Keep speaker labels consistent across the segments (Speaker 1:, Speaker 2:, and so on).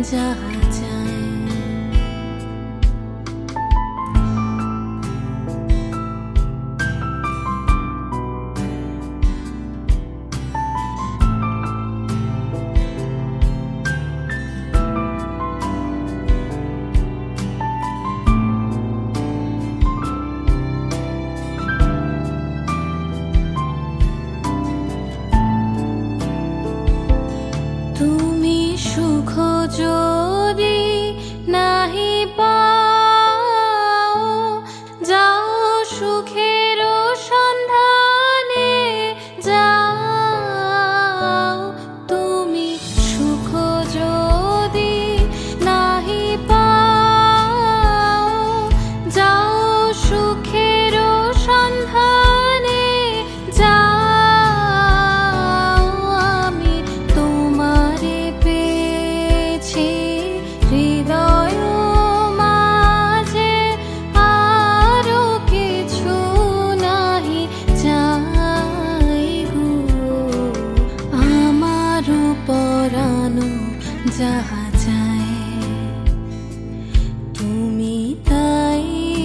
Speaker 1: যাহা চায়। তুমি সুখ যদি নাহি পাও, যাও সুখের সন্ধানে যাও। তুমি সুখ যদি নাহি পাও, যাও সুখের সন্ধানে যাও। যাহা চায় তুমি তাই,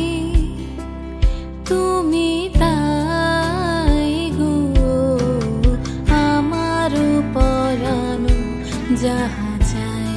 Speaker 1: তুমি তাই গো। আমার পরানো যাহা চায়।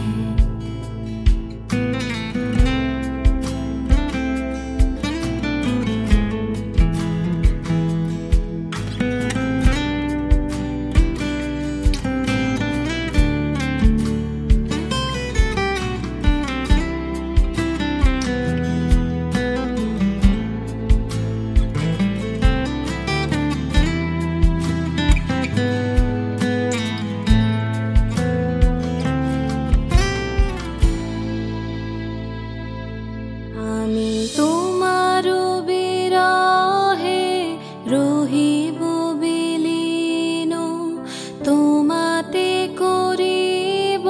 Speaker 1: আমি তোমার বিরহে রহিব বিলীন, তোমাতে করিব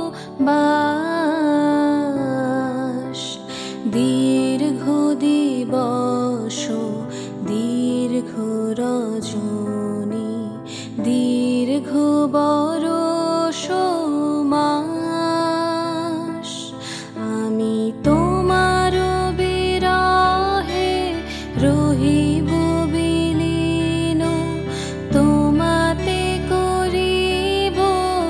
Speaker 1: বাস। দীর্ঘ দিবস দীর্ঘ রজনী, দীর্ঘ বরষ মাস। আমি তোমার বিরহে রহিব বিলীন, তোমাতে করিব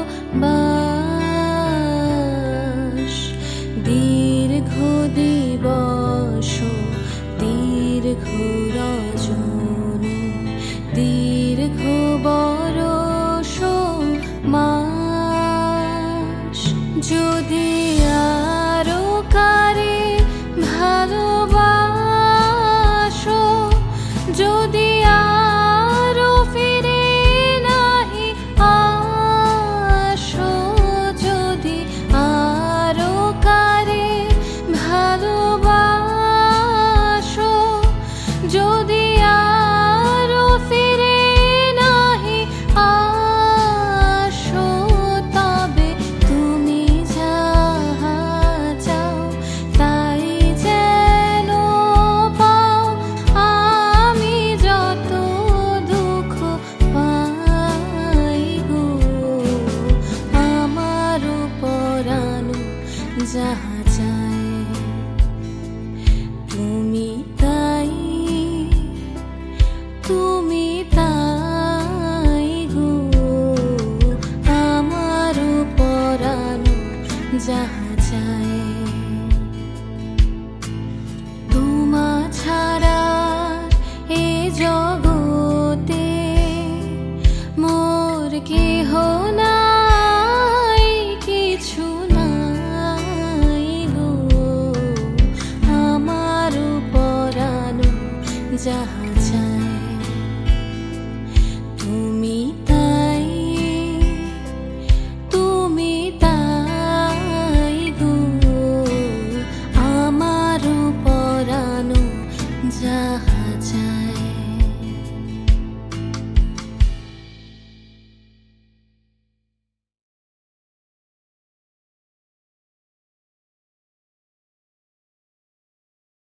Speaker 1: বাস। দীর্ঘ দিবস দীর্ঘ রজনী, দীর্ঘ বরষ মাস। যদি আরো কারে ভালোবাসো, যদি আরো ফিরে নাহি আসো, যদি আরো কারে ভালোবাসো, যদি আরো ফিরে নাহি আসো, তবে তুমি যাহা চাও তাই যেন পাও। আমি যত দুঃখ পাই গো, আমার পরানো যাহা চায় তুমি তাই, তুমি তাই গো। আমার পরানো যাহা চায়। তোমা ছাড়া এ জগতে মোর কেহ নাই, কিছু নাই গো। আমার পরানো যাহা চায় তুমি তাই, তুমি তাই গো। আমার পরানো যাহা চায়।